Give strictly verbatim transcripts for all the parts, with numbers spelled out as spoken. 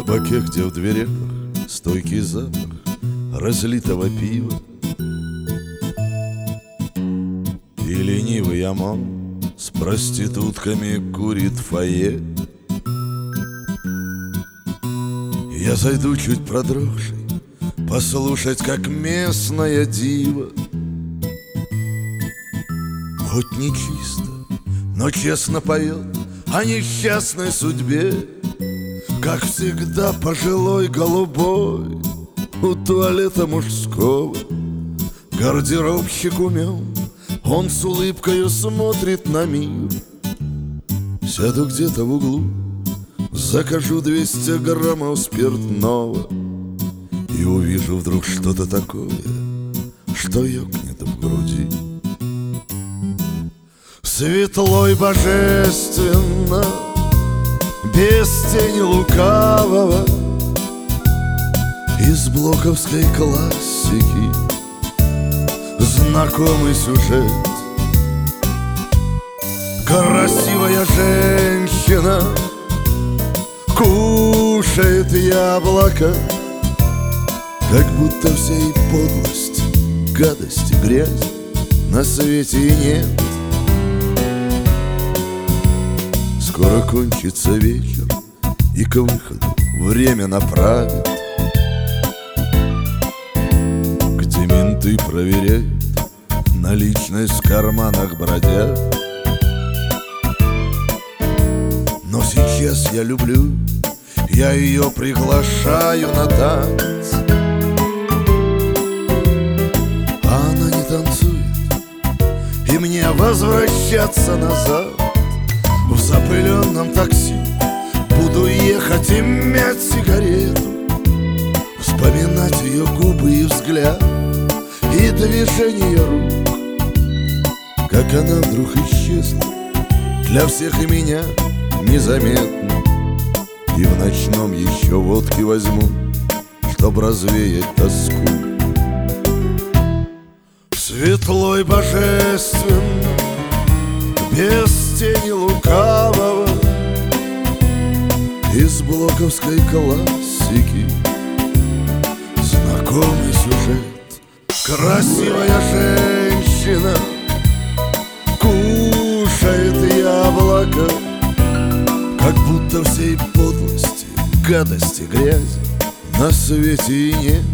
кабаке, где в дверях стойкий запах разлитого пива, и ленивый ОМОН с проститутками курит в фойе. Я зайду чуть продрогший послушать, как местная дива, хоть не чисто, но честно поет о несчастной судьбе. Как всегда пожилой голубой у туалета мужского гардеробщик умен, он с улыбкою смотрит на мир. Сяду где-то в углу, закажу двести граммов спиртного и увижу вдруг что-то такое, что ёкнет в груди. Светло и божественно, без тени лукавого, из блоковской классики знакомый сюжет. Красивая женщина кушает яблоко, как будто всей подлости, гадости, грязи на свете и нет. Скоро кончится вечер, и к выходу время направит, где менты проверяют наличность в карманах бродяг. Но сейчас я люблю, я ее приглашаю на танец, а она не танцует, и мне возвращаться назад. В запыленном такси буду ехать и мять сигарету, вспоминать ее губы и взгляд, и движение рук, как она вдруг исчезла для всех и меня незаметно. И в ночном еще водки возьму, чтоб развеять тоску. Светло и божественно, без тени лукавого, из блоковской классики знакомый сюжет. Красивая женщина кушает яблоко, как будто всей подлости, гадости, грязи на свете и нет.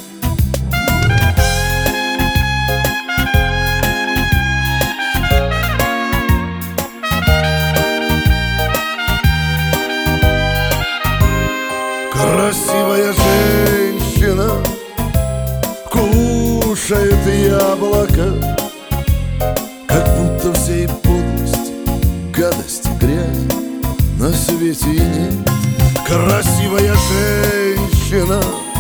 Красивая женщина кушает яблоко, как будто всей подлости, гадости, грязи на свете и нет. Красивая женщина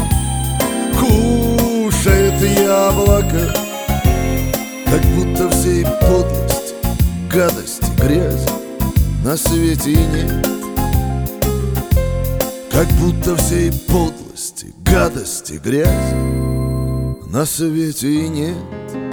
кушает яблоко, как будто всей подлости, гадости, грязи на свете и нет. Как будто всей подлости, гадости, грязи на свете и нет.